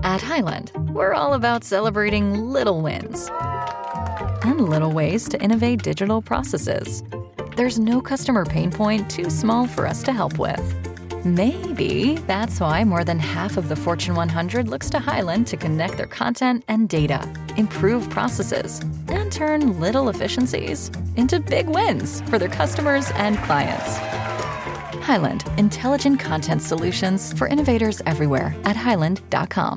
At Highland, we're all about celebrating little wins and little ways to innovate digital processes. There's no customer pain point too small for us to help with. Maybe that's why more than half of the Fortune 100 looks to Highland to connect their content and data, improve processes, and turn little efficiencies into big wins for their customers and clients. Highland, intelligent content solutions for innovators everywhere at highland.com.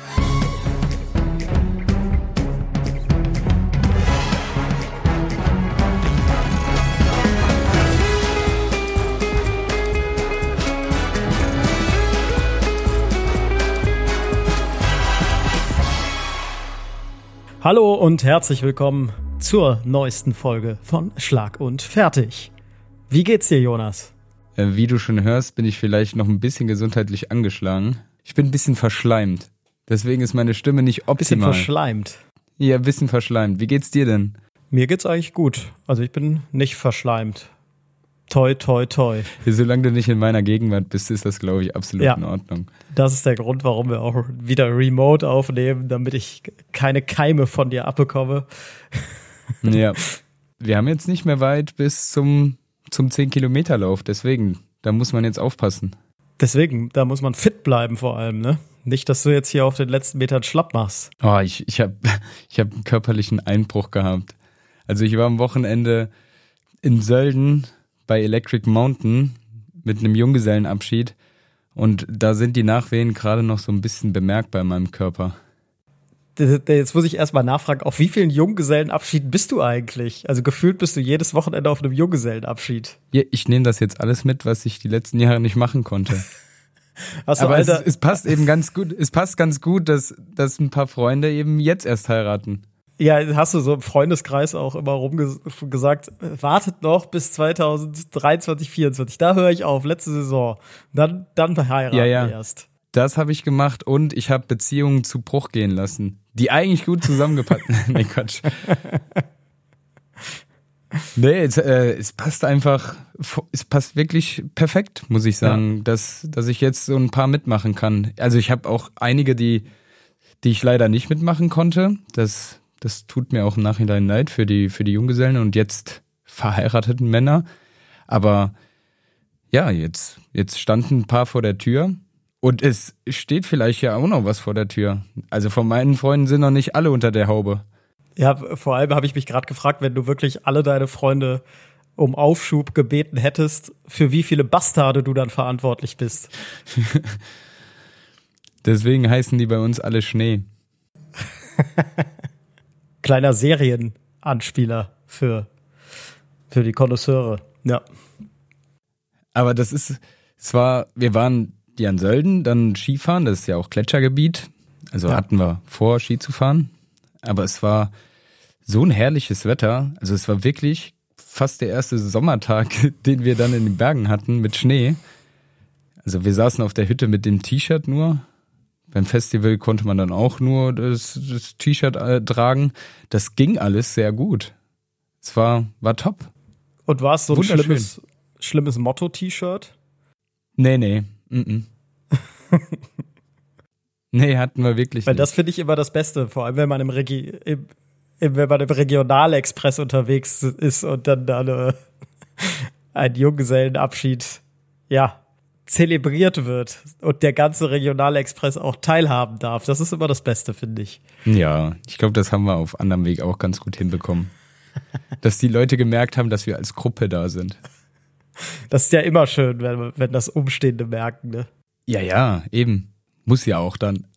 Hallo und herzlich willkommen zur neuesten Folge von Schlag und Fertig. Wie geht's dir, Jonas? Wie du schon hörst, bin ich vielleicht noch ein bisschen gesundheitlich angeschlagen. Ich bin ein bisschen verschleimt. Deswegen ist meine Stimme nicht optimal. Bisschen verschleimt? Ja, ein bisschen verschleimt. Wie geht's dir denn? Mir geht's eigentlich gut. Also ich bin nicht verschleimt. Toi, toi, toi. Solange du nicht in meiner Gegenwart bist, ist das, glaube ich, absolut in Ordnung. Das ist der Grund, warum wir auch wieder remote aufnehmen, damit ich keine Keime von dir abbekomme. Ja, wir haben jetzt nicht mehr weit bis zum 10-Kilometer-Lauf, deswegen, da muss man jetzt aufpassen. Deswegen, da muss man fit bleiben vor allem, ne? Nicht, dass du jetzt hier auf den letzten Metern schlapp machst. Oh, ich hab einen körperlichen Einbruch gehabt. Also ich war am Wochenende in Sölden bei Electric Mountain mit einem Junggesellenabschied und da sind die Nachwehen gerade noch so ein bisschen bemerkbar in meinem Körper. Jetzt muss ich erstmal nachfragen, auf wie vielen Junggesellenabschieden bist du eigentlich? Also gefühlt bist du jedes Wochenende auf einem Junggesellenabschied. Ja, ich nehme das jetzt alles mit, was ich die letzten Jahre nicht machen konnte. Aber es passt eben ganz gut, dass ein paar Freunde eben jetzt erst heiraten. Ja, hast du so im Freundeskreis auch immer gesagt, wartet noch bis 2023, 2024. Da höre ich auf, letzte Saison. Dann heiraten wir erst. Das habe ich gemacht und ich habe Beziehungen zu Bruch gehen lassen, die eigentlich gut zusammengepasst. Nee, Quatsch. Nee, es passt einfach, es passt wirklich perfekt, muss ich sagen, dass ich jetzt so ein paar mitmachen kann. Also ich habe auch einige, die ich leider nicht mitmachen konnte. Das tut mir auch im Nachhinein leid für die Junggesellen und jetzt verheirateten Männer. Aber ja, jetzt standen ein paar vor der Tür und es steht vielleicht ja auch noch was vor der Tür. Also von meinen Freunden sind noch nicht alle unter der Haube. Ja, vor allem habe ich mich gerade gefragt, wenn du wirklich alle deine Freunde um Aufschub gebeten hättest, für wie viele Bastarde du dann verantwortlich bist. Deswegen heißen die bei uns alle Schnee. Kleiner Serienanspieler für die Konnoisseure, ja. Aber wir waren die an Sölden, dann Skifahren, das ist ja auch Gletschergebiet, also hatten wir vor, Ski zu fahren, aber es war so ein herrliches Wetter, also es war wirklich fast der erste Sommertag, den wir dann in den Bergen hatten mit Schnee. Also wir saßen auf der Hütte mit dem T-Shirt nur. Beim Festival konnte man dann auch nur das T-Shirt tragen. Das ging alles sehr gut. Es war top. Und war es so ein schlimmes Motto-T-Shirt? Nee. Nee, hatten wir wirklich nicht. Weil das finde ich immer das Beste, vor allem wenn man im Regionalexpress unterwegs ist und dann ein Junggesellenabschied, zelebriert wird und der ganze Regionalexpress auch teilhaben darf. Das ist immer das Beste, finde ich. Ja, ich glaube, das haben wir auf anderem Weg auch ganz gut hinbekommen. Dass die Leute gemerkt haben, dass wir als Gruppe da sind. Das ist ja immer schön, wenn das Umstehende merken, ne? Ja, eben. Muss ja auch dann.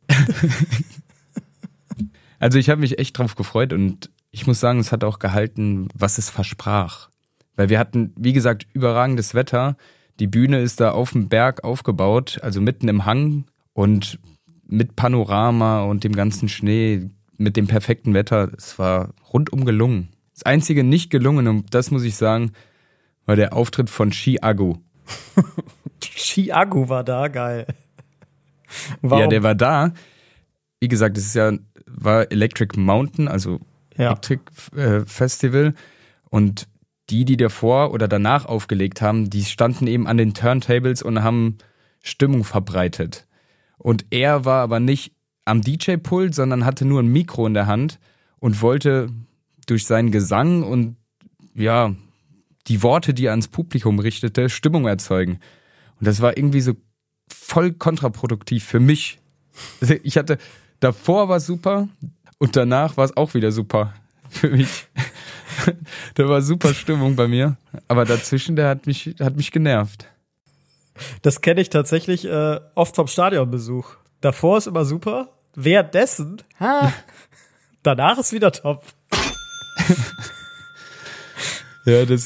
Also ich habe mich echt drauf gefreut und ich muss sagen, es hat auch gehalten, was es versprach. Weil wir hatten, wie gesagt, überragendes Wetter. Die Bühne ist da auf dem Berg aufgebaut, also mitten im Hang und mit Panorama und dem ganzen Schnee, mit dem perfekten Wetter. Es war rundum gelungen. Das einzige nicht gelungen, und das muss ich sagen, war der Auftritt von Chiago. Chiago war da, geil. Warum? Ja, der war da. Wie gesagt, es war Electric Mountain, also Electric Festival. Und die davor oder danach aufgelegt haben, die standen eben an den Turntables und haben Stimmung verbreitet. Und er war aber nicht am DJ-Pult, sondern hatte nur ein Mikro in der Hand und wollte durch seinen Gesang und ja, die Worte, die er ans Publikum richtete, Stimmung erzeugen. Und das war irgendwie so voll kontraproduktiv für mich. Also ich hatte, davor war es super und danach war es auch wieder super für mich. Da war super Stimmung bei mir, aber dazwischen, der hat mich genervt. Das kenne ich tatsächlich oft vom Stadionbesuch. Davor ist immer super, währenddessen, danach ist wieder top. Ja, das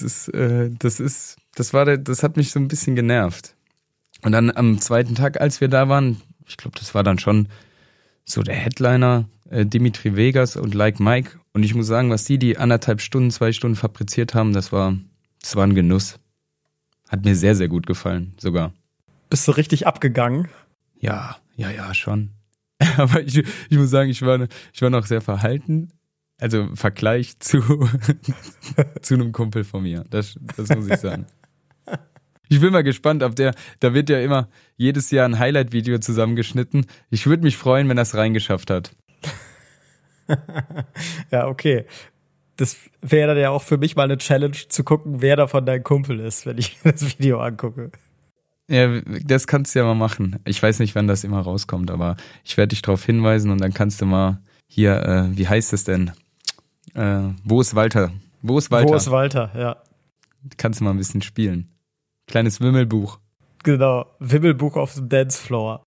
hat mich so ein bisschen genervt. Und dann am zweiten Tag, als wir da waren, ich glaube, das war dann schon so der Headliner, Dimitri Vegas und Like Mike. Und ich muss sagen, was die 1,5 Stunden, 2 Stunden fabriziert haben, das war ein Genuss. Hat mir sehr, sehr gut gefallen, sogar. Bist du richtig abgegangen? Ja, schon. Aber ich muss sagen, ich war noch sehr verhalten. Also im Vergleich zu einem Kumpel von mir. Das muss ich sagen. Ich bin mal gespannt, da wird ja immer jedes Jahr ein Highlight-Video zusammengeschnitten. Ich würde mich freuen, wenn er es reingeschafft hat. Ja, okay. Das wäre dann ja auch für mich mal eine Challenge, zu gucken, wer davon dein Kumpel ist, wenn ich das Video angucke. Ja, das kannst du ja mal machen. Ich weiß nicht, wann das immer rauskommt, aber ich werde dich darauf hinweisen und dann kannst du mal hier, wie heißt es denn? Wo ist Walter? Wo ist Walter, ja. Kannst du mal ein bisschen spielen. Kleines Wimmelbuch. Genau, Wimmelbuch auf dem Dancefloor.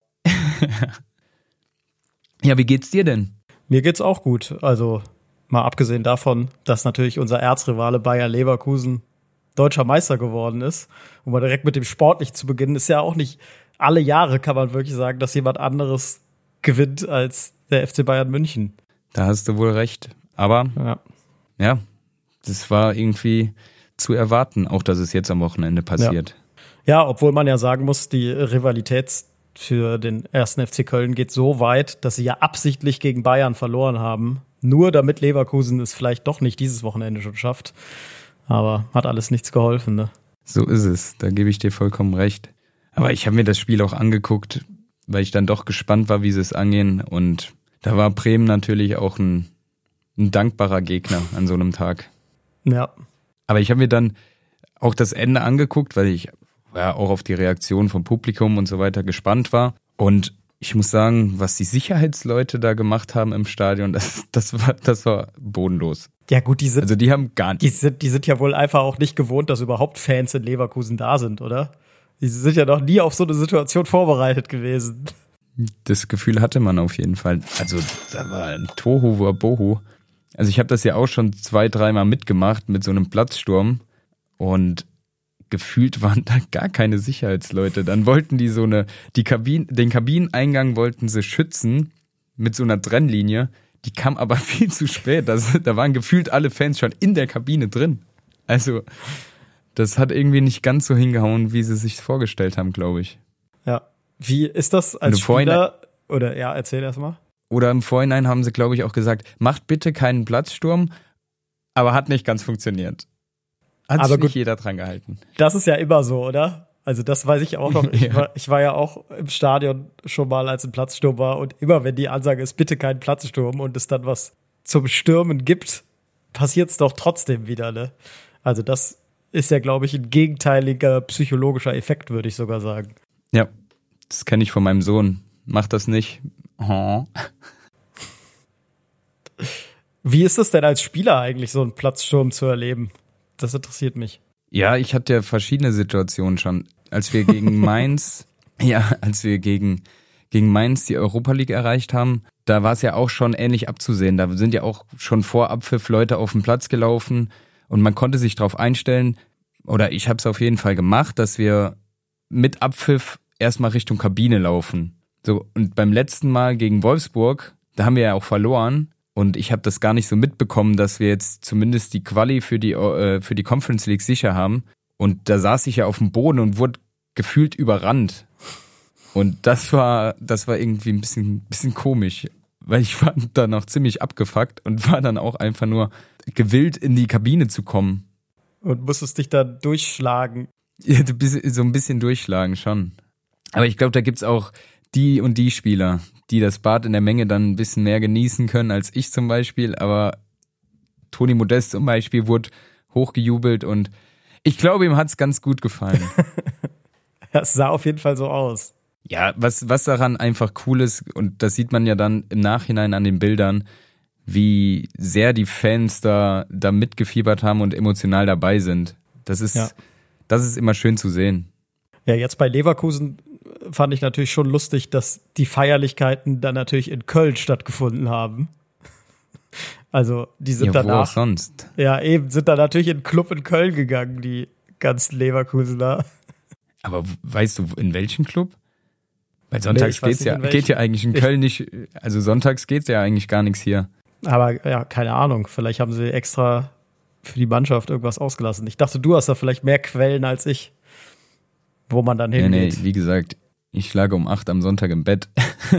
Ja, wie geht's dir denn? Mir geht's auch gut. Also mal abgesehen davon, dass natürlich unser Erzrivale Bayer Leverkusen deutscher Meister geworden ist. Um mal direkt mit dem sportlich zu beginnen, ist ja auch nicht alle Jahre, kann man wirklich sagen, dass jemand anderes gewinnt als der FC Bayern München. Da hast du wohl recht. Aber ja, das war irgendwie zu erwarten, auch dass es jetzt am Wochenende passiert. Ja, obwohl man ja sagen muss, die Rivalität für den 1. FC Köln geht so weit, dass sie ja absichtlich gegen Bayern verloren haben. Nur damit Leverkusen es vielleicht doch nicht dieses Wochenende schon schafft. Aber hat alles nichts geholfen, ne? So ist es, da gebe ich dir vollkommen recht. Aber ich habe mir das Spiel auch angeguckt, weil ich dann doch gespannt war, wie sie es angehen. Und da war Bremen natürlich auch ein dankbarer Gegner an so einem Tag. Ja. Aber ich habe mir dann auch das Ende angeguckt, weil ich ja auch auf die Reaktion vom Publikum und so weiter gespannt war. Und ich muss sagen, was die Sicherheitsleute da gemacht haben im Stadion, das war bodenlos. Ja gut, die haben gar nicht. Die sind ja wohl einfach auch nicht gewohnt, dass überhaupt Fans in Leverkusen da sind, oder? Die sind ja noch nie auf so eine Situation vorbereitet gewesen. Das Gefühl hatte man auf jeden Fall. Also da war ein Tohu Wabohu. Also ich habe das ja auch schon 2-3 Mal mitgemacht mit so einem Platzsturm und gefühlt waren da gar keine Sicherheitsleute. Dann wollten die den Kabineneingang wollten sie schützen mit so einer Trennlinie. Die kam aber viel zu spät. Da waren gefühlt alle Fans schon in der Kabine drin. Also das hat irgendwie nicht ganz so hingehauen, wie sie sich vorgestellt haben, glaube ich. Ja. Wie ist das als Spieler? Oder ja, erzähl erst mal. Oder im Vorhinein haben sie, glaube ich, auch gesagt, macht bitte keinen Platzsturm, aber hat nicht ganz funktioniert. Hat sich nicht jeder dran gehalten. Das ist ja immer so, oder? Also das weiß ich auch noch. Ich war ja auch im Stadion schon mal, als ein Platzsturm war. Und immer, wenn die Ansage ist, bitte keinen Platzsturm und es dann was zum Stürmen gibt, passiert es doch trotzdem wieder, ne? Also das ist ja, glaube ich, ein gegenteiliger psychologischer Effekt, würde ich sogar sagen. Ja, das kenne ich von meinem Sohn. Mach das nicht. Oh. Wie ist es denn als Spieler eigentlich, so einen Platzsturm zu erleben? Das interessiert mich. Ja, ich hatte ja verschiedene Situationen schon. Als wir gegen Mainz, gegen Mainz die Europa League erreicht haben, da war es ja auch schon ähnlich abzusehen. Da sind ja auch schon vor Abpfiff Leute auf den Platz gelaufen und man konnte sich darauf einstellen, oder ich habe es auf jeden Fall gemacht, dass wir mit Abpfiff erstmal Richtung Kabine laufen. So, und beim letzten Mal gegen Wolfsburg, da haben wir ja auch verloren. Und ich habe das gar nicht so mitbekommen, dass wir jetzt zumindest die Quali für die Conference League sicher haben. Und da saß ich ja auf dem Boden und wurde gefühlt überrannt. Und das war irgendwie ein bisschen komisch, weil ich war dann noch ziemlich abgefuckt und war dann auch einfach nur gewillt, in die Kabine zu kommen. Und musstest dich da durchschlagen. Ja, so ein bisschen durchschlagen schon. Aber ich glaube, da gibt's auch die und die Spieler, die das Bad in der Menge dann ein bisschen mehr genießen können als ich zum Beispiel, aber Toni Modest zum Beispiel wurde hochgejubelt und ich glaube, ihm hat's ganz gut gefallen. Das sah auf jeden Fall so aus. Ja, was daran einfach cool ist, und das sieht man ja dann im Nachhinein an den Bildern, wie sehr die Fans da mitgefiebert haben und emotional dabei sind. Das ist immer schön zu sehen. Ja, jetzt bei Leverkusen fand ich natürlich schon lustig, dass die Feierlichkeiten dann natürlich in Köln stattgefunden haben. Also die sind danach. Wo auch sonst? Ja, eben, sind dann natürlich in den Club in Köln gegangen, die ganzen Leverkusener. Aber weißt du, in welchen Club? Weil sonntags geht ja eigentlich in Köln nicht, also sonntags geht's ja eigentlich gar nichts hier. Aber ja, keine Ahnung, vielleicht haben sie extra für die Mannschaft irgendwas ausgelassen. Ich dachte, du hast da vielleicht mehr Quellen als ich, wo man dann hingeht. Nee, wie gesagt, ich lag um 8 am Sonntag im Bett.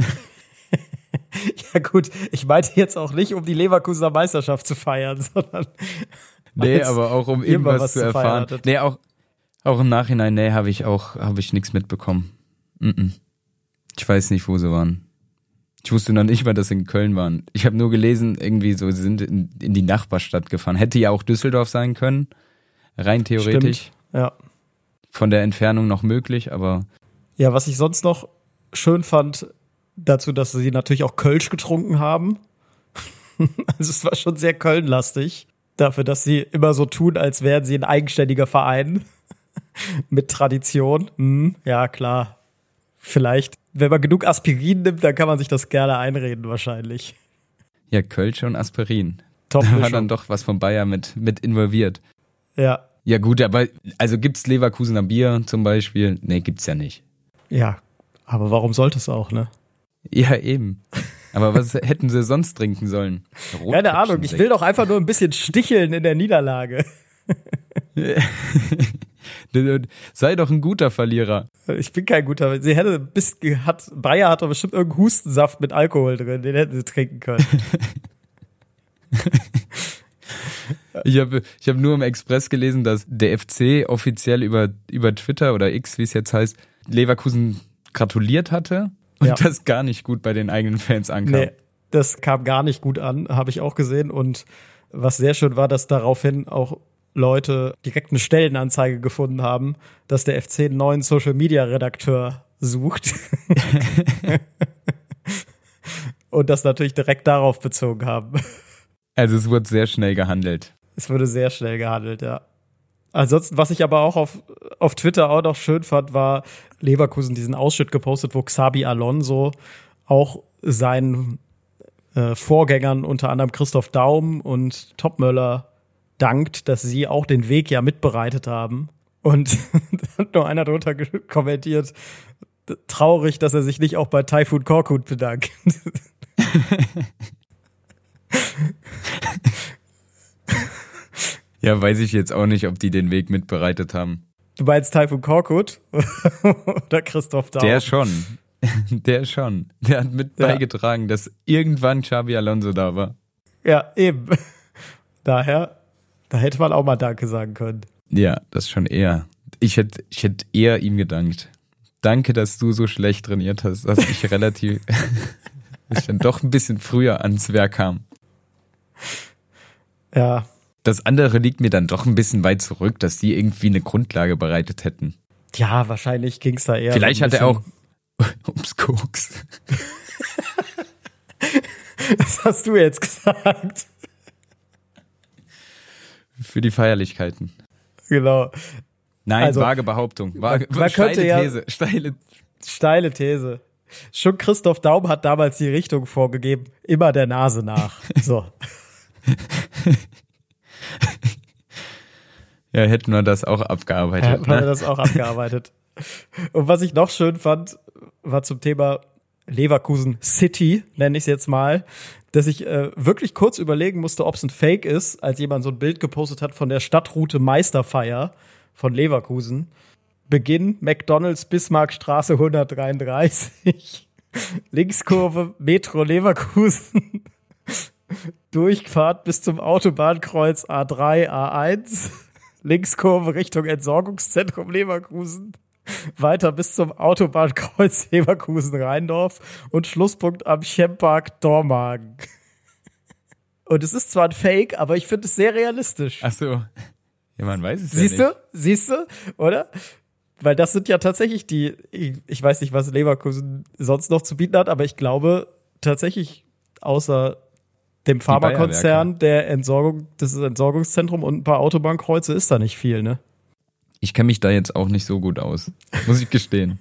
Ja gut, ich meinte jetzt auch nicht, um die Leverkusener Meisterschaft zu feiern, sondern aber auch um irgendwas zu erfahren. Nee, auch im Nachhinein, habe ich nichts mitbekommen. Ich weiß nicht, wo sie waren. Ich wusste noch nicht mal, dass sie in Köln waren. Ich habe nur gelesen, irgendwie so, sie sind in die Nachbarstadt gefahren. Hätte ja auch Düsseldorf sein können, rein theoretisch. Stimmt, ja. Von der Entfernung noch möglich, aber... Ja, was ich sonst noch schön fand, dazu, dass sie natürlich auch Kölsch getrunken haben. Also es war schon sehr Köln-lastig. Dafür, dass sie immer so tun, als wären sie ein eigenständiger Verein mit Tradition. Ja, klar. Vielleicht, wenn man genug Aspirin nimmt, dann kann man sich das gerne einreden wahrscheinlich. Ja, Kölsch und Aspirin. Top. Da war dann doch was von Bayern mit involviert. Ja. Ja gut, aber also gibt's Leverkusener Bier zum Beispiel? Nee, gibt's ja nicht. Ja, aber warum sollte es auch, ne? Ja, eben. Aber was hätten sie sonst trinken sollen? Keine Ahnung, ich will doch einfach nur ein bisschen sticheln in der Niederlage. Sei doch ein guter Verlierer. Ich bin kein guter. Bayer hat doch bestimmt irgendeinen Hustensaft mit Alkohol drin, den hätten sie trinken können. Ich hab nur im Express gelesen, dass der FC offiziell über Twitter oder X, wie es jetzt heißt, Leverkusen gratuliert hatte und das gar nicht gut bei den eigenen Fans ankam. Nee, das kam gar nicht gut an, habe ich auch gesehen. Und was sehr schön war, dass daraufhin auch Leute direkt eine Stellenanzeige gefunden haben, dass der FC einen neuen Social-Media-Redakteur sucht. Und das natürlich direkt darauf bezogen haben. Also es wurde sehr schnell gehandelt. Es wurde sehr schnell gehandelt, ja. Ansonsten, was ich aber auch auf Twitter auch noch schön fand, war Leverkusen diesen Ausschnitt gepostet, wo Xabi Alonso auch seinen Vorgängern, unter anderem Christoph Daum und Topmöller, dankt, dass sie auch den Weg ja mitbereitet haben. Und da hat nur einer drunter kommentiert, traurig, dass er sich nicht auch bei Tayfun Korkut bedankt. Ja, weiß ich jetzt auch nicht, ob die den Weg mitbereitet haben. Du meinst Tayfun Korkut oder Christoph Daum? Der schon. Der hat mit beigetragen, dass irgendwann Xabi Alonso da war. Ja, eben. Daher, da hätte man auch mal Danke sagen können. Ja, das schon eher. Ich hätte eher ihm gedankt. Danke, dass du so schlecht trainiert hast, dass ich dann doch ein bisschen früher ans Werk kam. Ja. Das andere liegt mir dann doch ein bisschen weit zurück, dass die irgendwie eine Grundlage bereitet hätten. Ja, wahrscheinlich ging es da eher. Vielleicht hat er auch ums Koks. Das hast du jetzt gesagt. Für die Feierlichkeiten. Genau. Nein, also, vage Behauptung. Steile These. Schon Christoph Daum hat damals die Richtung vorgegeben, immer der Nase nach. So. Ja, hätten wir das auch abgearbeitet. Hätten wir das auch abgearbeitet. Und was ich noch schön fand, war zum Thema Leverkusen City, nenne ich es jetzt mal, dass ich wirklich kurz überlegen musste, ob es ein Fake ist, als jemand so ein Bild gepostet hat von der Stadtroute Meisterfeier von Leverkusen. Beginn McDonald's Bismarckstraße 133. Linkskurve Metro Leverkusen. Durchfahrt bis zum Autobahnkreuz A3, A1. Linkskurve Richtung Entsorgungszentrum Leverkusen. weiter bis zum Autobahnkreuz Leverkusen-Rheindorf und Schlusspunkt am Chempark Dormagen. Und es ist zwar ein Fake, aber ich finde es sehr realistisch. Ach so. Ja, man weiß es ja nicht. Siehst du, oder? Weil das sind ja tatsächlich ich weiß nicht, was Leverkusen sonst noch zu bieten hat, aber ich glaube tatsächlich außer dem Pharmakonzern, das Entsorgungszentrum und ein paar Autobahnkreuze ist da nicht viel, ne? Ich kenne mich da jetzt auch nicht so gut aus, muss ich gestehen.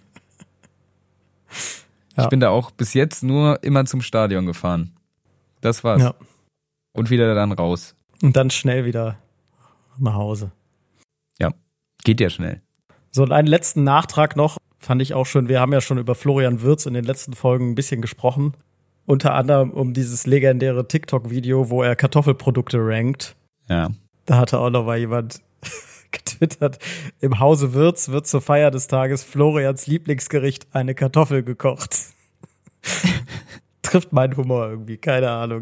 Ja. Ich bin da auch bis jetzt nur immer zum Stadion gefahren. Das war's. Ja. Und wieder dann raus. Und dann schnell wieder nach Hause. Ja, geht ja schnell. So, und einen letzten Nachtrag noch, fand ich auch schön. Wir haben ja schon über Florian Wirtz in den letzten Folgen ein bisschen gesprochen. Unter anderem um dieses legendäre TikTok-Video, wo er Kartoffelprodukte rankt. Ja. Da hatte auch noch mal jemand getwittert, im Hause Wirtz wird zur Feier des Tages Florians Lieblingsgericht eine Kartoffel gekocht. Trifft meinen Humor irgendwie, keine Ahnung.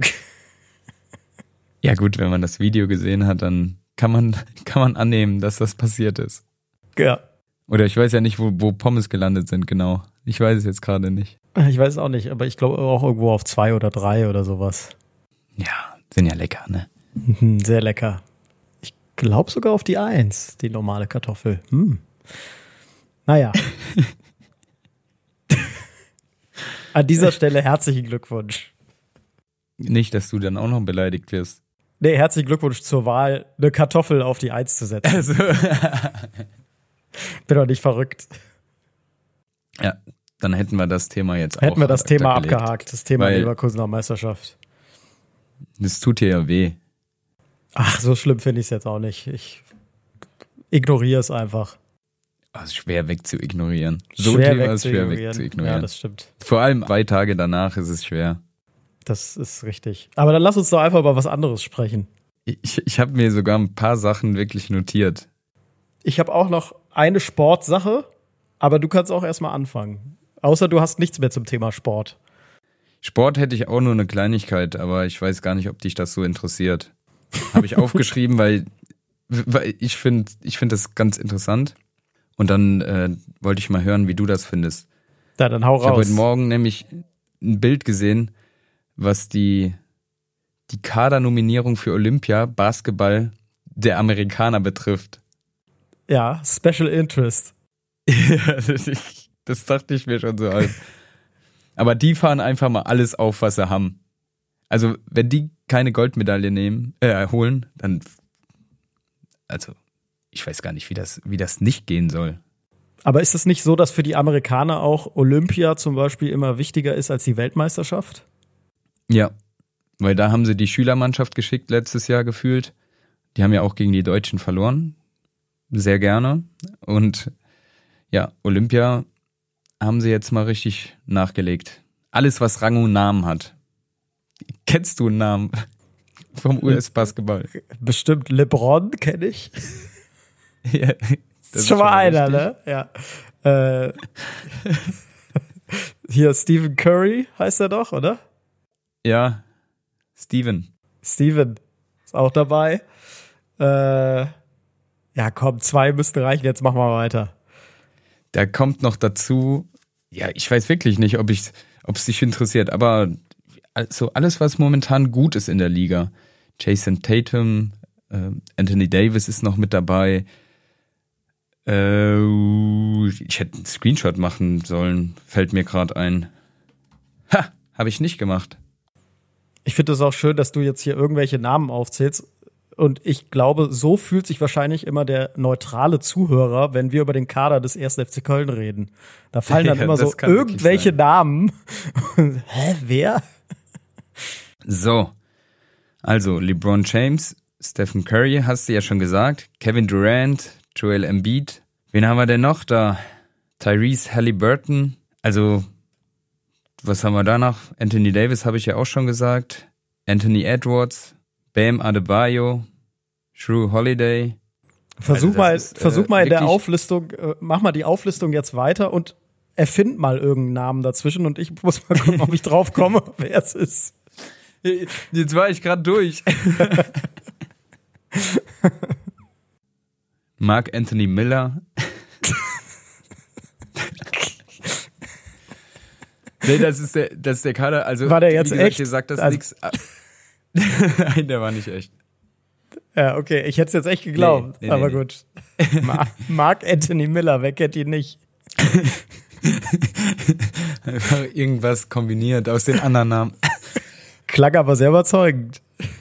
Ja gut, wenn man das Video gesehen hat, dann kann man annehmen, dass das passiert ist. Ja. Oder ich weiß ja nicht, wo Pommes gelandet sind, genau. Ich weiß es jetzt gerade nicht. Ich weiß es auch nicht, aber ich glaube auch irgendwo auf 2 oder 3 oder sowas. Ja, sind ja lecker, ne? Sehr lecker. Ich glaube sogar auf die 1, die normale Kartoffel. Naja. An dieser Stelle herzlichen Glückwunsch. Nicht, dass du dann auch noch beleidigt wirst. Nee, herzlichen Glückwunsch zur Wahl, eine Kartoffel auf die 1 zu setzen. Also. Bin doch nicht verrückt. Ja, dann hätten wir das Thema jetzt hätten wir das Thema abgehakt, das Thema Leverkusener Meisterschaft. Das tut dir ja weh. Ach, so schlimm finde ich es jetzt auch nicht. Ich ignoriere es einfach. Das ist schwer wegzuignorieren. So Thema ist schwer wegzuignorieren. Ja, das stimmt. Vor allem 2 Tage danach ist es schwer. Das ist richtig. Aber dann lass uns doch einfach über was anderes sprechen. Ich habe mir sogar ein paar Sachen wirklich notiert. Ich habe auch noch eine Sportsache, aber du kannst auch erstmal anfangen. Außer du hast nichts mehr zum Thema Sport. Sport hätte ich auch nur eine Kleinigkeit, aber ich weiß gar nicht, ob dich das so interessiert. Habe ich aufgeschrieben, weil ich finde das ganz interessant. Und dann wollte ich mal hören, wie du das findest. Ja, dann hau raus. Ich habe heute Morgen nämlich ein Bild gesehen, was die Kadernominierung für Olympia Basketball der Amerikaner betrifft. Ja, Special Interest. Das dachte ich mir schon so halb. Aber die fahren einfach mal alles auf, was sie haben. Also, wenn die keine Goldmedaille holen, dann, also, ich weiß gar nicht, wie das nicht gehen soll. Aber ist es nicht so, dass für die Amerikaner auch Olympia zum Beispiel immer wichtiger ist als die Weltmeisterschaft? Ja, weil da haben sie die Schülermannschaft geschickt letztes Jahr gefühlt. Die haben ja auch gegen die Deutschen verloren. Sehr gerne. Und ja, Olympia haben sie jetzt mal richtig nachgelegt. Alles, was Rang und Namen hat. Kennst du einen Namen vom US-Basketball? Bestimmt LeBron kenne ich. Ja, das ist schon mal einer, ne? Ja. Hier Stephen Curry heißt er doch, oder? Ja, Steven ist auch dabei. Ja, komm, 2 müssten reichen, jetzt machen wir weiter. Da kommt noch dazu, ja, ich weiß wirklich nicht, ob es dich interessiert, aber also alles, was momentan gut ist in der Liga. Jason Tatum, Anthony Davis ist noch mit dabei. Ich hätte einen Screenshot machen sollen, fällt mir gerade ein. Habe ich nicht gemacht. Ich finde es auch schön, dass du jetzt hier irgendwelche Namen aufzählst. Und ich glaube, so fühlt sich wahrscheinlich immer der neutrale Zuhörer, wenn wir über den Kader des 1. FC Köln reden. Da fallen dann immer so irgendwelche Namen. Hä, wer? So, also LeBron James, Stephen Curry, hast du ja schon gesagt, Kevin Durant, Joel Embiid. Wen haben wir denn noch da? Tyrese Halliburton. Also, was haben wir da noch? Anthony Davis habe ich ja auch schon gesagt. Anthony Edwards. Bam Adebayo, Jrue Holiday. Versuch mal in der Auflistung, mach mal die Auflistung jetzt weiter und erfind mal irgendeinen Namen dazwischen und ich muss mal gucken, ob ich drauf komme, wer es ist. Jetzt war ich gerade durch. Mark Anthony Miller. Nee, das ist der Kader, also war der jetzt wie gesagt, echt? Dir sagt das Also, nichts. Nein, der war nicht echt. Ja, okay, ich hätte es jetzt echt geglaubt, Nee, aber nee. gut. Mark Anthony Miller, wer kennt ihn nicht? Einfach irgendwas kombiniert aus den anderen Namen. Klang aber sehr überzeugend.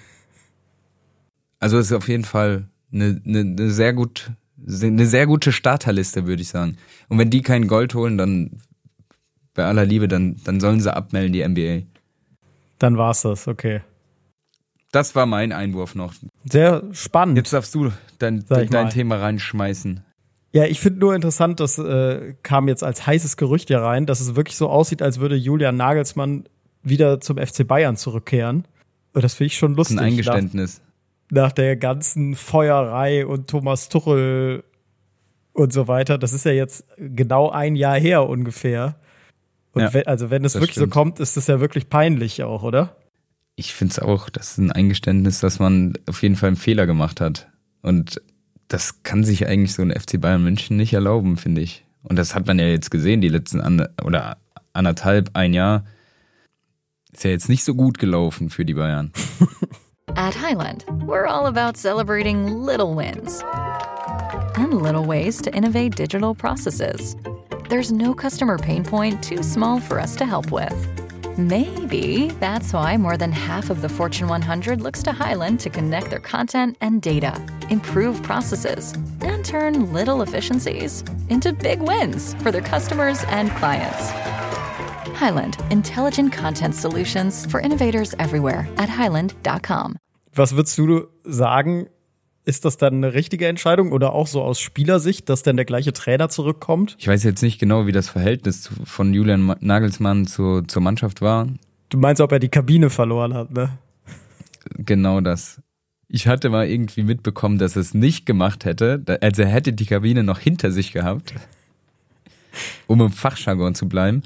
Also es ist auf jeden Fall eine sehr gute Starterliste, würde ich sagen. Und wenn die kein Gold holen, dann bei aller Liebe, dann sollen sie abmelden, die NBA. Dann war's das, okay. Das war mein Einwurf noch. Sehr spannend. Jetzt darfst du dein Thema reinschmeißen. Ja, ich finde nur interessant, das kam jetzt als heißes Gerücht hier rein, dass es wirklich so aussieht, als würde Julian Nagelsmann wieder zum FC Bayern zurückkehren. Und das finde ich schon lustig. Ein Eingeständnis. Nach der ganzen Feuerei und Thomas Tuchel und so weiter. Das ist ja jetzt genau ein Jahr her ungefähr. Und Ja, wenn es wirklich stimmt. so kommt, ist das ja wirklich peinlich auch, oder? Ich finde es auch, das ist ein Eingeständnis, dass man auf jeden Fall einen Fehler gemacht hat. Und das kann sich eigentlich so ein FC Bayern München nicht erlauben, finde ich. Und das hat man ja jetzt gesehen, die letzten ein Jahr. Ist ja jetzt nicht so gut gelaufen für die Bayern. At Highland, we're all about celebrating little wins and little ways to innovate digital processes. There's no customer pain point too small for us to help with. Maybe that's why more than half of the Fortune 100 looks to Highland to connect their content and data, improve processes, and turn little efficiencies into big wins for their customers and clients. Highland, intelligent content solutions for innovators everywhere at highland.com. Was würdest du sagen, ist das dann eine richtige Entscheidung oder auch so aus Spielersicht, dass dann der gleiche Trainer zurückkommt? Ich weiß jetzt nicht genau, wie das Verhältnis von Julian Nagelsmann zur Mannschaft war. Du meinst, ob er die Kabine verloren hat, ne? Genau das. Ich hatte mal irgendwie mitbekommen, dass er es nicht gemacht hätte. Also er hätte die Kabine noch hinter sich gehabt, um im Fachjargon zu bleiben.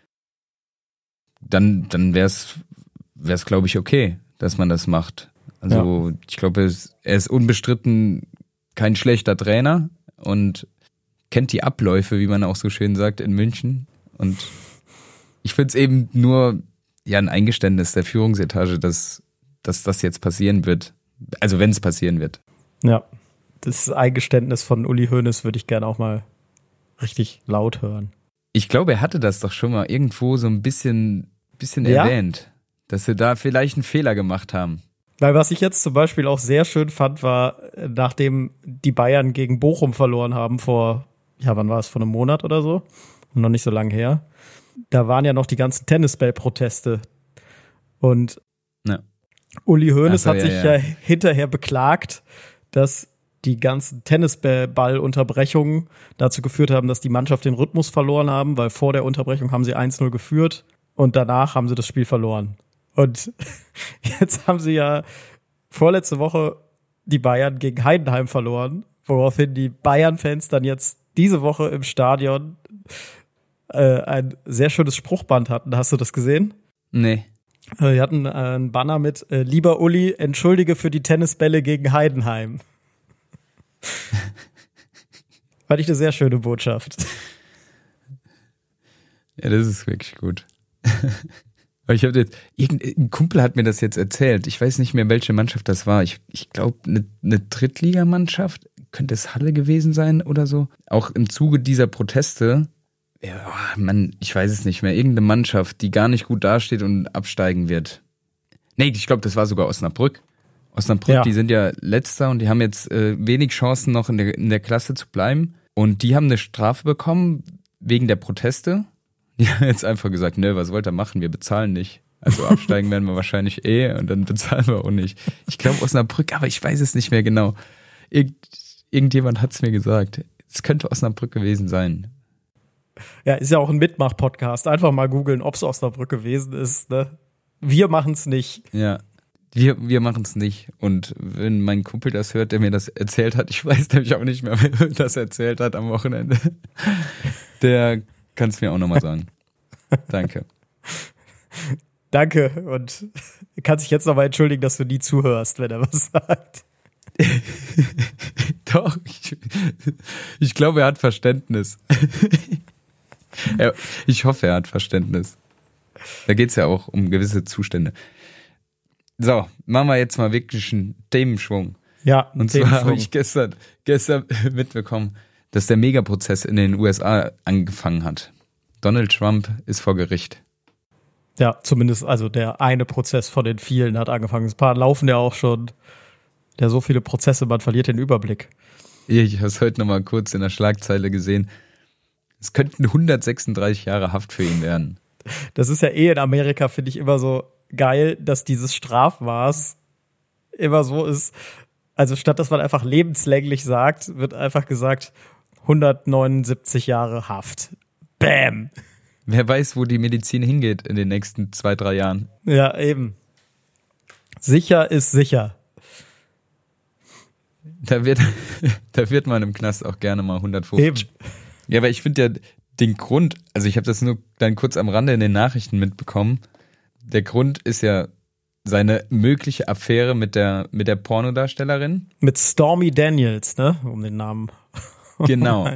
Dann wär's glaube ich, okay, dass man das macht. Also Ich glaube, er ist unbestritten kein schlechter Trainer und kennt die Abläufe, wie man auch so schön sagt, in München. Und ich finde es eben nur ein Eingeständnis der Führungsetage, dass das jetzt passieren wird. Also wenn es passieren wird. Ja, das Eingeständnis von Uli Hoeneß würde ich gerne auch mal richtig laut hören. Ich glaube, er hatte das doch schon mal irgendwo so ein bisschen erwähnt, dass sie da vielleicht einen Fehler gemacht haben. Weil was ich jetzt zum Beispiel auch sehr schön fand, war, nachdem die Bayern gegen Bochum verloren haben vor einem Monat oder so, noch nicht so lange her, da waren ja noch die ganzen Tennisball-Proteste. Und Uli Hoeneß hat sich ja hinterher beklagt, dass die ganzen Tennisball-Unterbrechungen dazu geführt haben, dass die Mannschaft den Rhythmus verloren haben, weil vor der Unterbrechung haben sie 1-0 geführt und danach haben sie das Spiel verloren. Und jetzt haben sie ja vorletzte Woche die Bayern gegen Heidenheim verloren, woraufhin die Bayern-Fans dann jetzt diese Woche im Stadion ein sehr schönes Spruchband hatten. Hast du das gesehen? Nee. Wir hatten einen Banner mit Lieber Uli, entschuldige für die Tennisbälle gegen Heidenheim. Fand ich eine sehr schöne Botschaft. Ja, das ist wirklich gut. Aber ich habe jetzt, irgendein Kumpel hat mir das jetzt erzählt. Ich weiß nicht mehr, welche Mannschaft das war. Ich glaube, eine Drittligamannschaft. Könnte es Halle gewesen sein oder so. Auch im Zuge dieser Proteste, ich weiß es nicht mehr. Irgendeine Mannschaft, die gar nicht gut dasteht und absteigen wird. Nee, ich glaube, das war sogar Osnabrück. Osnabrück, Die sind ja Letzter und die haben jetzt wenig Chancen noch in der Klasse zu bleiben. Und die haben eine Strafe bekommen wegen der Proteste. Die haben jetzt einfach gesagt, was wollt ihr machen? Wir bezahlen nicht. Also absteigen werden wir wahrscheinlich und dann bezahlen wir auch nicht. Ich glaube Osnabrück, aber ich weiß es nicht mehr genau. Irgendjemand hat es mir gesagt. Es könnte Osnabrück gewesen sein. Ja, ist ja auch ein Mitmach-Podcast. Einfach mal googeln, ob es Osnabrück gewesen ist. Ne? Wir machen es nicht. Ja, wir machen es nicht. Und wenn mein Kumpel das hört, der mir das erzählt hat, ich weiß nämlich auch nicht mehr, wer das erzählt hat am Wochenende, der kann es mir auch nochmal sagen. Danke. Danke und kann sich jetzt nochmal entschuldigen, dass du nie zuhörst, wenn er was sagt. Doch, ich glaube, er hat Verständnis. Ich hoffe, er hat Verständnis. Da geht's ja auch um gewisse Zustände. So, machen wir jetzt mal wirklich einen Themenschwung. Ja, und zwar habe ich gestern mitbekommen, dass der Megaprozess in den USA angefangen hat. Donald Trump ist vor Gericht. Ja, zumindest, also der eine Prozess von den vielen hat angefangen. Ein paar laufen ja auch schon. Ja, so viele Prozesse, man verliert den Überblick. Ich habe es heute nochmal kurz in der Schlagzeile gesehen. Es könnten 136 Jahre Haft für ihn werden. Das ist ja in Amerika, finde ich, immer so geil, dass dieses Strafmaß immer so ist. Also statt dass man einfach lebenslänglich sagt, wird einfach gesagt 179 Jahre Haft. Bam! Wer weiß, wo die Medizin hingeht in den nächsten 2-3 Jahren. Ja, eben. Sicher ist sicher. Da wird man im Knast auch gerne mal 150. Eben. Ja, aber ich finde ja den Grund, also ich habe das nur dann kurz am Rande in den Nachrichten mitbekommen. Der Grund ist ja seine mögliche Affäre mit der Pornodarstellerin. Mit Stormy Daniels, ne? Um den Namen. Genau.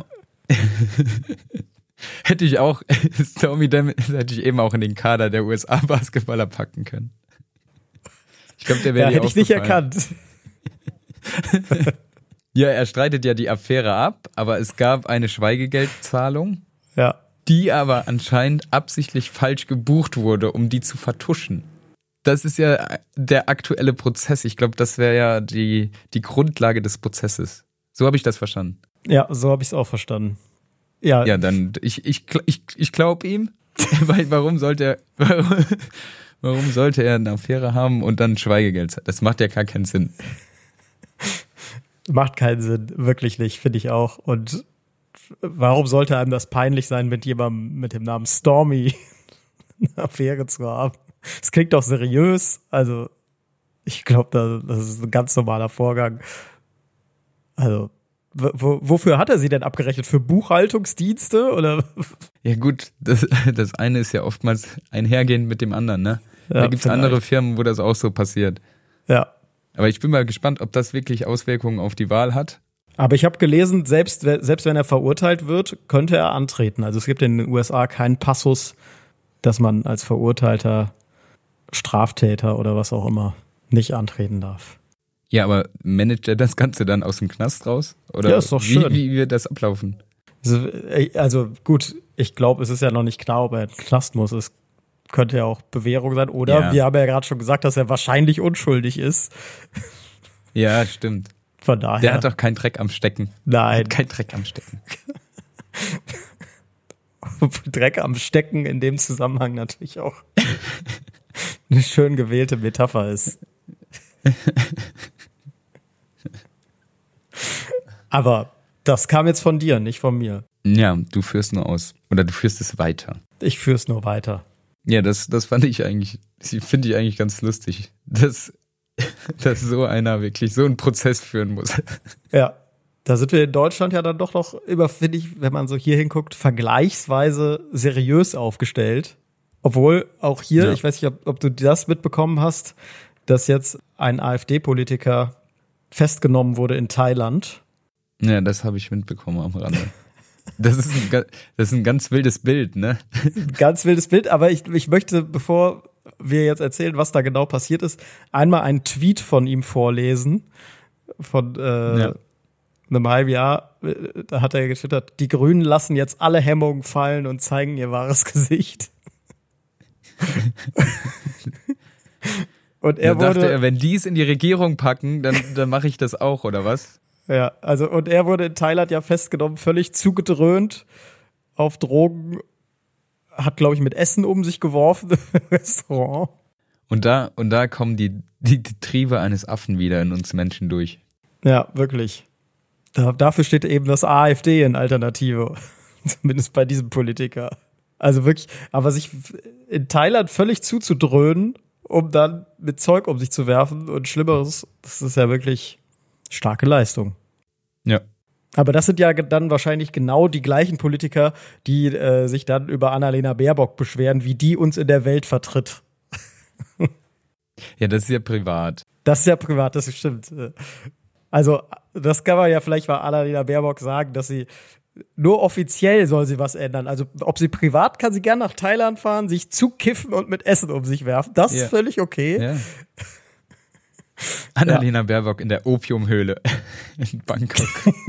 Hätte ich auch, Stormy Daniels hätte ich eben auch in den Kader der USA-Basketballer packen können. Ich glaube, der wäre hätte ich nicht erkannt. Ja, er streitet ja die Affäre ab, aber es gab eine Schweigegeldzahlung, ja, die aber anscheinend absichtlich falsch gebucht wurde, um die zu vertuschen. Das ist ja der aktuelle Prozess. Ich glaube, das wäre ja die Grundlage des Prozesses. So habe ich das verstanden. Ja, so habe ich es auch verstanden. Ja, dann ich glaube ihm, weil warum sollte er eine Affäre haben und dann Schweigegeld zahlen? Das macht ja gar keinen Sinn. Macht keinen Sinn, wirklich nicht, finde ich auch. Und warum sollte einem das peinlich sein, mit jemandem mit dem Namen Stormy eine Affäre zu haben? Es klingt doch seriös, also ich glaube, das ist ein ganz normaler Vorgang. Also wofür hat er sie denn abgerechnet? Für Buchhaltungsdienste oder? Ja gut, das eine ist ja oftmals einhergehend mit dem anderen, ne? Ja, da gibt's andere Firmen, wo das auch so passiert. Ja. Aber ich bin mal gespannt, ob das wirklich Auswirkungen auf die Wahl hat. Aber ich habe gelesen, selbst wenn er verurteilt wird, könnte er antreten. Also es gibt in den USA keinen Passus, dass man als verurteilter Straftäter oder was auch immer nicht antreten darf. Ja, aber managt er das Ganze dann aus dem Knast raus? Oder ja, ist doch schön. Wie wird das ablaufen? Also gut, ich glaube, es ist ja noch nicht klar, ob er in den Knast muss. Es könnte ja auch Bewährung sein. Oder wir haben ja gerade schon gesagt, dass er wahrscheinlich unschuldig ist. Ja, stimmt. Von daher. Der hat doch keinen Dreck am Stecken. Nein. Kein Dreck am Stecken. Dreck am Stecken in dem Zusammenhang natürlich auch eine schön gewählte Metapher ist. Aber das kam jetzt von dir, nicht von mir. Ja, du führst nur aus. Oder du führst es weiter. Ich führe es nur weiter. Ja, das finde ich eigentlich ganz lustig, dass so einer wirklich so einen Prozess führen muss. Ja. Da sind wir in Deutschland ja dann doch noch immer, finde ich, wenn man so hier hinguckt, vergleichsweise seriös aufgestellt. Obwohl auch hier, ich weiß nicht, ob du das mitbekommen hast, dass jetzt ein AfD-Politiker festgenommen wurde in Thailand. Ja, das habe ich mitbekommen am Rande. Das ist ein ganz wildes Bild, ne? Ganz wildes Bild, aber ich möchte, bevor wir jetzt erzählen, was da genau passiert ist, einmal einen Tweet von ihm vorlesen. Von einem halben Jahr, da hat er getwittert, die Grünen lassen jetzt alle Hemmungen fallen und zeigen ihr wahres Gesicht. Und er dachte er, wenn die es in die Regierung packen, dann mache ich das auch, oder was? Ja, also und er wurde in Thailand ja festgenommen, völlig zugedröhnt auf Drogen, hat, glaube ich, mit Essen um sich geworfen im Restaurant. Und da kommen die Triebe eines Affen wieder in uns Menschen durch. Ja, wirklich. Dafür steht eben das AfD in Alternative. Zumindest bei diesem Politiker. Also wirklich, aber sich in Thailand völlig zuzudröhnen, um dann mit Zeug um sich zu werfen und Schlimmeres, das ist ja wirklich starke Leistung. Ja. Aber das sind ja dann wahrscheinlich genau die gleichen Politiker, die sich dann über Annalena Baerbock beschweren, wie die uns in der Welt vertritt. Ja, das ist ja privat. Das ist ja privat, das stimmt. Also, das kann man ja vielleicht mal Annalena Baerbock sagen, dass sie Nur offiziell soll sie was ändern. Also ob sie privat, kann sie gern nach Thailand fahren, sich zukiffen und mit Essen um sich werfen. Das ist völlig okay. Ja. Annalena Baerbock in der Opiumhöhle in Bangkok.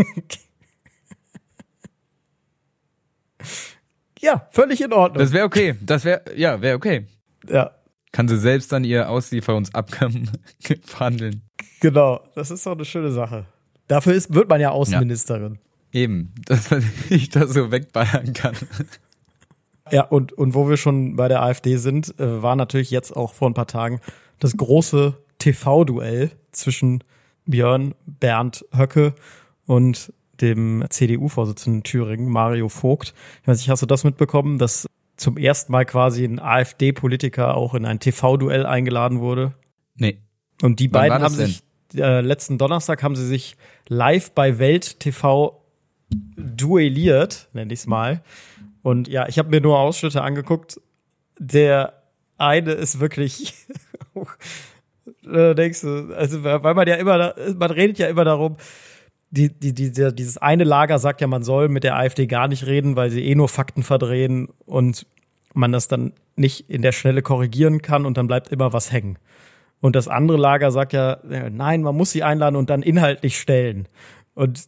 Ja, völlig in Ordnung. Das wäre okay. Wäre okay. Ja. Kann sie selbst dann ihr Auslieferungsabkommen verhandeln. Genau, das ist doch eine schöne Sache. Dafür wird man ja Außenministerin. Eben, dass man sich das so wegballern kann. Ja, und wo wir schon bei der AfD sind, war natürlich jetzt auch vor ein paar Tagen das große TV-Duell zwischen Björn Bernd Höcke und dem CDU-Vorsitzenden Thüringen, Mario Vogt. Ich weiß nicht, hast du das mitbekommen, dass zum ersten Mal quasi ein AfD-Politiker auch in ein TV-Duell eingeladen wurde? Nee. Und die beiden haben sich, letzten Donnerstag haben sie sich live bei Welt TV duelliert, nenne ich es mal. Und ja, ich habe mir nur Ausschnitte angeguckt. Der eine ist wirklich, denkst du, also weil man ja immer, man redet ja immer darum, dieses eine Lager sagt ja, man soll mit der AfD gar nicht reden, weil sie nur Fakten verdrehen und man das dann nicht in der Schnelle korrigieren kann und dann bleibt immer was hängen. Und das andere Lager sagt ja, nein, man muss sie einladen und dann inhaltlich stellen. Und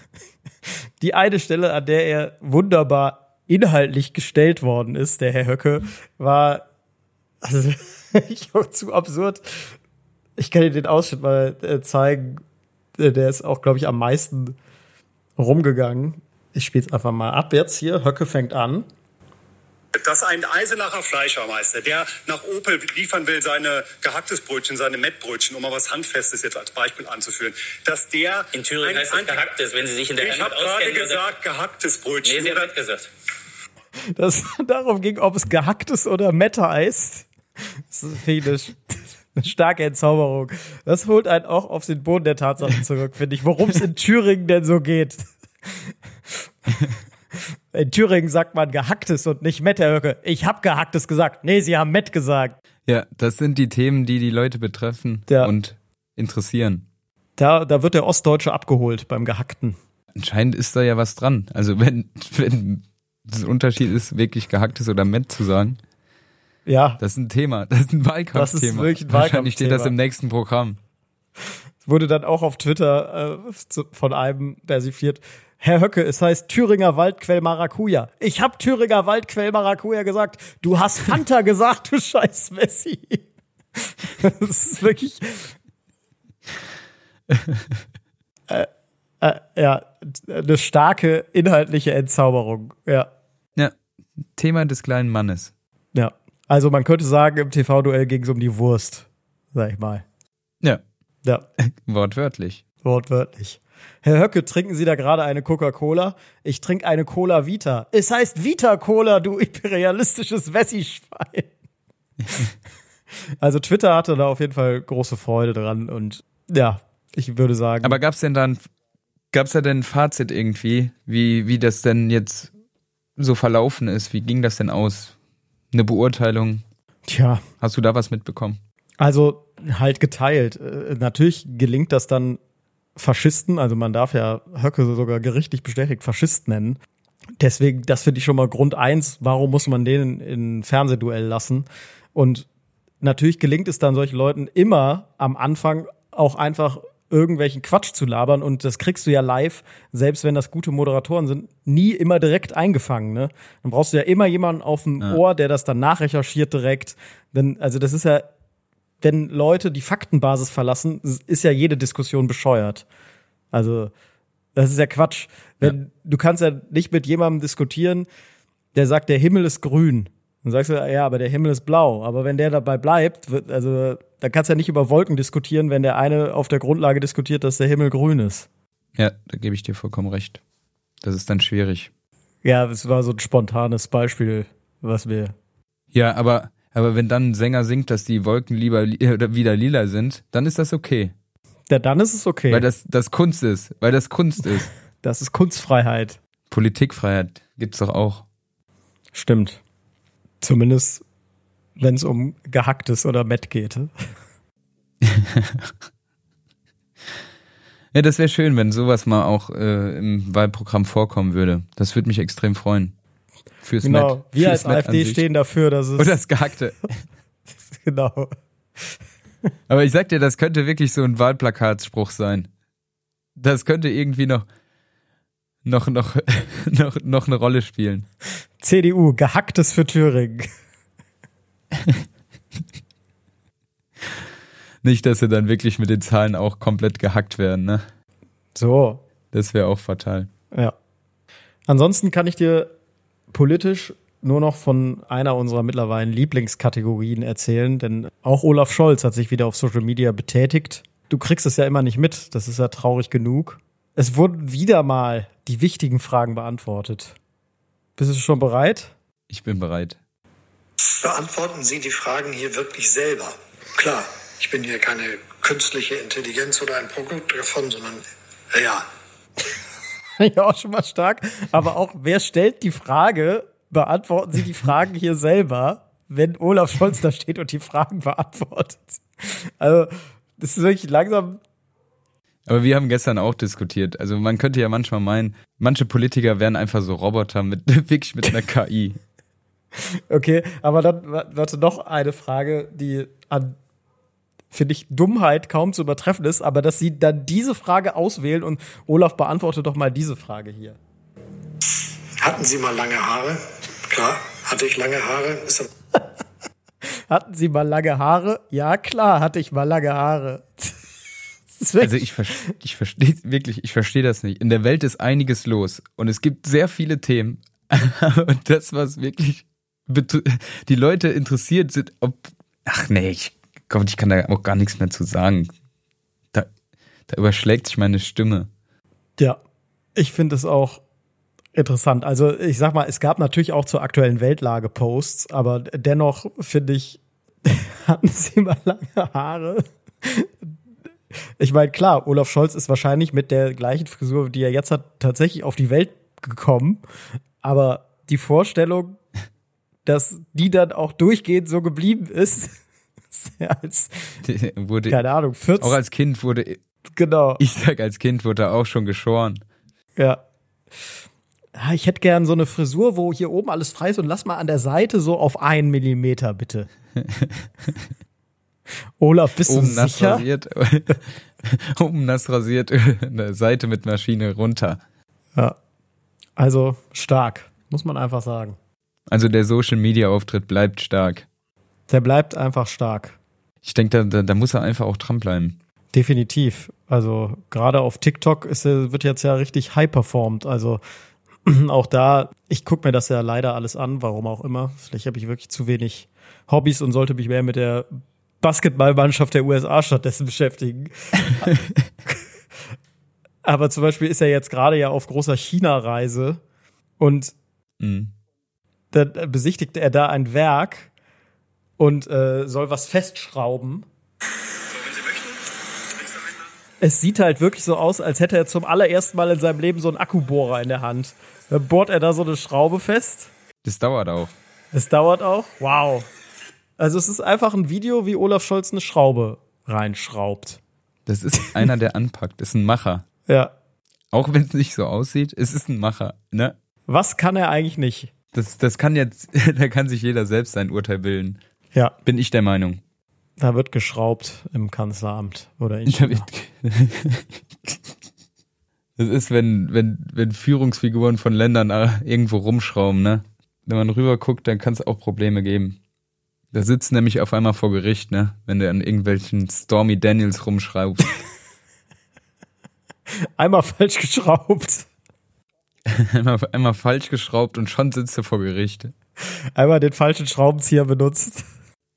die eine Stelle, an der er wunderbar inhaltlich gestellt worden ist, der Herr Höcke, war also zu absurd. Ich kann dir den Ausschnitt mal zeigen. Der ist auch, glaube ich, am meisten rumgegangen. Ich spiele es einfach mal ab jetzt hier. Höcke fängt an. Dass ein Eisenacher Fleischermeister, der nach Opel liefern will, seine gehacktes Brötchen, seine Mettbrötchen, um mal was Handfestes jetzt als Beispiel anzuführen, dass der in Thüringen heißt es gehacktes, wenn Sie sich in der Ich habe gerade gesagt, gehacktes Brötchen. Nee, Sie haben nicht gesagt. Dass darum ging, ob es gehacktes oder Mette heißt. Das ist eine starke Entzauberung. Das holt einen auch auf den Boden der Tatsachen zurück, finde ich, worum es in Thüringen denn so geht. In Thüringen sagt man gehacktes und nicht Mett, Herr Höcke. Ich habe gehacktes gesagt. Nee, Sie haben Mett gesagt. Ja, das sind die Themen, die die Leute betreffen und interessieren. Da wird der Ostdeutsche abgeholt beim Gehackten. Anscheinend ist da ja was dran. Also wenn das Unterschied ist, wirklich gehacktes oder Mett zu sagen. Ja. Das ist ein Thema. Das ist ein Wahlkampfthema. Das ist wirklich ein Wahlkampfthema. Wahrscheinlich steht das im nächsten Programm. Es wurde dann auch auf Twitter von einem versifiert. Herr Höcke, es heißt Thüringer Waldquell Maracuja. Ich hab Thüringer Waldquell Maracuja gesagt. Du hast Fanta gesagt, du scheiß Messi. Das ist wirklich ja, eine starke inhaltliche Entzauberung. Ja. Ja, Thema des kleinen Mannes. Ja, also man könnte sagen, im TV-Duell ging es um die Wurst, sag ich mal. Ja. Ja. Wortwörtlich. Wortwörtlich. Herr Höcke, trinken Sie da gerade eine Coca-Cola? Ich trinke eine Cola Vita. Es heißt Vita-Cola, du imperialistisches Wessi-Schwein. Also Twitter hatte da auf jeden Fall große Freude dran und ja, ich würde sagen. Aber gab's da denn ein Fazit irgendwie, wie das denn jetzt so verlaufen ist? Wie ging das denn aus? Eine Beurteilung? Tja. Hast du da was mitbekommen? Also halt geteilt. Natürlich gelingt das dann Faschisten, also man darf ja Höcke sogar gerichtlich bestätigt Faschist nennen. Deswegen, das finde ich schon mal Grund 1, warum muss man den in ein Fernsehduell lassen? Und natürlich gelingt es dann solchen Leuten immer am Anfang auch einfach irgendwelchen Quatsch zu labern und das kriegst du ja live, selbst wenn das gute Moderatoren sind, nie immer direkt eingefangen, ne? Dann brauchst du ja immer jemanden auf dem Ohr, der das dann nachrecherchiert direkt. Denn, also das ist ja, wenn Leute die Faktenbasis verlassen, ist ja jede Diskussion bescheuert. Also, das ist ja Quatsch. Du kannst ja nicht mit jemandem diskutieren, der sagt, der Himmel ist grün. Dann sagst du, ja, aber der Himmel ist blau. Aber wenn der dabei bleibt, dann kannst du ja nicht über Wolken diskutieren, wenn der eine auf der Grundlage diskutiert, dass der Himmel grün ist. Ja, da gebe ich dir vollkommen recht. Das ist dann schwierig. Ja, es war so ein spontanes Beispiel, was wir. Ja, aber wenn dann ein Sänger singt, dass die Wolken lieber wieder lila sind, dann ist das okay. Ja, dann ist es okay. Weil das Kunst ist. Weil das Kunst ist. Das ist Kunstfreiheit. Politikfreiheit gibt's doch auch. Stimmt. Zumindest, wenn es um Gehacktes oder Mett geht. Ja, das wäre schön, wenn sowas mal auch im Wahlprogramm vorkommen würde. Das würde mich extrem freuen. Fürs Genau, Met. wir Fürs als Met an AfD sich. stehen dafür, dass es... Oder das Gehackte. Genau. Aber ich sag dir, das könnte wirklich so ein Wahlplakatsspruch sein. Das könnte irgendwie noch eine Rolle spielen. CDU, Gehacktes für Thüringen. Nicht, dass sie dann wirklich mit den Zahlen auch komplett gehackt werden, ne? So, Das wäre auch fatal. ja. Ansonsten kann ich dir politisch nur noch von einer unserer mittlerweile Lieblingskategorien erzählen, denn auch Olaf Scholz hat sich wieder auf Social Media betätigt. Du kriegst es ja immer nicht mit, das ist ja traurig genug. Es wurden wieder mal die wichtigen Fragen beantwortet. Bist du schon bereit? Ich bin bereit. Beantworten Sie die Fragen hier wirklich selber? Klar, ich bin hier keine künstliche Intelligenz oder ein Produkt davon, sondern real. Ja, auch schon mal stark. Aber auch, wer stellt die Frage, beantworten Sie die Fragen hier selber, wenn Olaf Scholz da steht und die Fragen beantwortet? Also, das ist wirklich langsam. Aber wir haben gestern auch diskutiert. Also man könnte ja manchmal meinen, manche Politiker wären einfach so Roboter wirklich mit einer KI. Okay, aber dann, warte, noch eine Frage, die an, finde ich, Dummheit kaum zu übertreffen ist, aber dass sie dann diese Frage auswählen und Olaf beantwortet doch mal diese Frage hier. Hatten Sie mal lange Haare? Klar, hatte ich lange Haare. Hatten Sie mal lange Haare? Ja, klar, hatte ich mal lange Haare. Also ich verstehe wirklich, ich verstehe das nicht. In der Welt ist einiges los und es gibt sehr viele Themen. Und das, was wirklich die Leute interessiert sind, ich kann da auch gar nichts mehr zu sagen. Da überschlägt sich meine Stimme. Ja, ich finde es auch interessant. Also ich sag mal, es gab natürlich auch zur aktuellen Weltlage Posts, aber dennoch finde ich, hatten Sie mal lange Haare? Ich meine, klar, Olaf Scholz ist wahrscheinlich mit der gleichen Frisur, die er jetzt hat, tatsächlich auf die Welt gekommen. Aber die Vorstellung, dass die dann auch durchgehend so geblieben ist, als, keine Ahnung, 14. Auch als Kind wurde, genau. als Kind wurde er auch schon geschoren. Ja. Ich hätte gern so eine Frisur, wo hier oben alles frei ist und lass mal an der Seite so auf 1 Millimeter, bitte. Olaf, bist du sicher? Oben nass rasiert, eine Seite mit Maschine runter. Ja, also stark, muss man einfach sagen. Also der Social-Media-Auftritt bleibt stark. Der bleibt einfach stark. Ich denke, da muss er einfach auch dranbleiben. Definitiv. Also gerade auf TikTok wird jetzt ja richtig high performt. Also auch da, ich gucke mir das ja leider alles an, warum auch immer. Vielleicht habe ich wirklich zu wenig Hobbys und sollte mich mehr mit der Basketballmannschaft der USA stattdessen beschäftigen. Aber zum Beispiel ist er jetzt gerade ja auf großer China-Reise und dann besichtigt er da ein Werk und soll was festschrauben. Es sieht halt wirklich so aus, als hätte er zum allerersten Mal in seinem Leben so einen Akkubohrer in der Hand. Dann bohrt er da so eine Schraube fest. Das dauert auch. Es dauert auch? Wow. Also es ist einfach ein Video, wie Olaf Scholz eine Schraube reinschraubt. Das ist einer, der anpackt. Das ist ein Macher. Ja. Auch wenn es nicht so aussieht, es ist ein Macher, ne? Was kann er eigentlich nicht? Das kann jetzt, da kann sich jeder selbst sein Urteil bilden. Ja. Bin ich der Meinung. Da wird geschraubt im Kanzleramt oder in China. Das ist, wenn Führungsfiguren von Ländern irgendwo rumschrauben, ne? Wenn man rüber guckt, dann kann es auch Probleme geben. Da sitzt nämlich auf einmal vor Gericht, ne? Wenn du an irgendwelchen Stormy Daniels rumschraubst. Einmal falsch geschraubt. einmal falsch geschraubt und schon sitzt du vor Gericht. Einmal den falschen Schraubenzieher benutzt.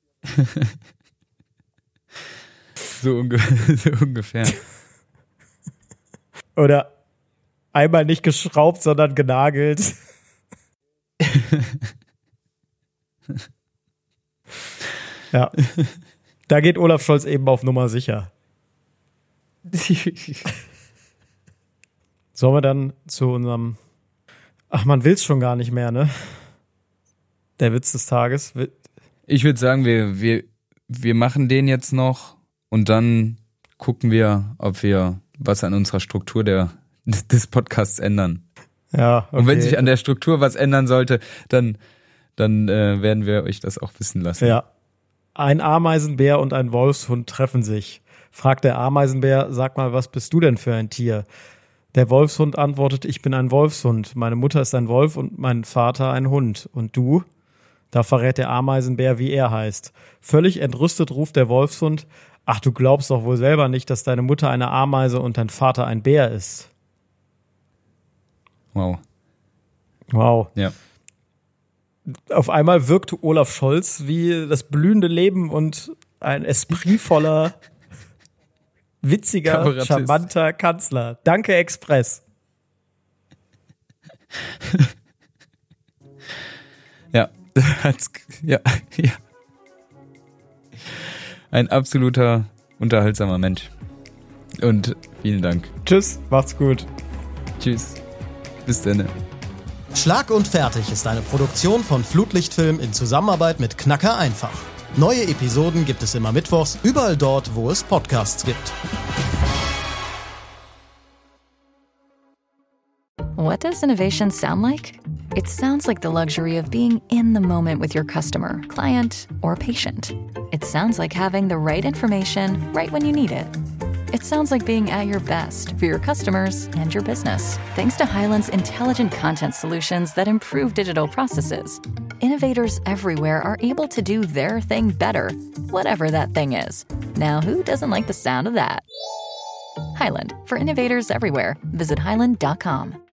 So ungefähr. Oder einmal nicht geschraubt, sondern genagelt. Ja. Da geht Olaf Scholz eben auf Nummer sicher. Sollen wir dann zu unserem... Ach, man will's schon gar nicht mehr, ne? Der Witz des Tages. Ich würde sagen, wir machen den jetzt noch und dann gucken wir, ob wir was an unserer Struktur des Podcasts ändern. Ja, okay. Und wenn sich an der Struktur was ändern sollte, dann werden wir euch das auch wissen lassen. Ja. Ein Ameisenbär und ein Wolfshund treffen sich. Fragt der Ameisenbär, sag mal, was bist du denn für ein Tier? Der Wolfshund antwortet, ich bin ein Wolfshund. Meine Mutter ist ein Wolf und mein Vater ein Hund. Und du? Da verrät der Ameisenbär, wie er heißt. Völlig entrüstet ruft der Wolfshund, ach, du glaubst doch wohl selber nicht, dass deine Mutter eine Ameise und dein Vater ein Bär ist. Wow. Ja. Auf einmal wirkte Olaf Scholz wie das blühende Leben und ein espritvoller, witziger, Kabarettist. charmanter Kanzler. Danke, Express. Ja. Ja. Ein absoluter unterhaltsamer Mensch. Und vielen Dank. Tschüss, macht's gut. Tschüss. Bis dann. Schlag und Fertig ist eine Produktion von Flutlichtfilm in Zusammenarbeit mit Knacker einfach. Neue Episoden gibt es immer mittwochs, überall dort, wo es Podcasts gibt. What does innovation sound like? It sounds like the luxury of being in the moment with your customer, client, or patient. It sounds like having the right information right when you need it. It sounds like being at your best for your customers and your business. Thanks to Hyland's intelligent content solutions that improve digital processes, innovators everywhere are able to do their thing better, whatever that thing is. Now, who doesn't like the sound of that? Hyland, for innovators everywhere. Visit hyland.com.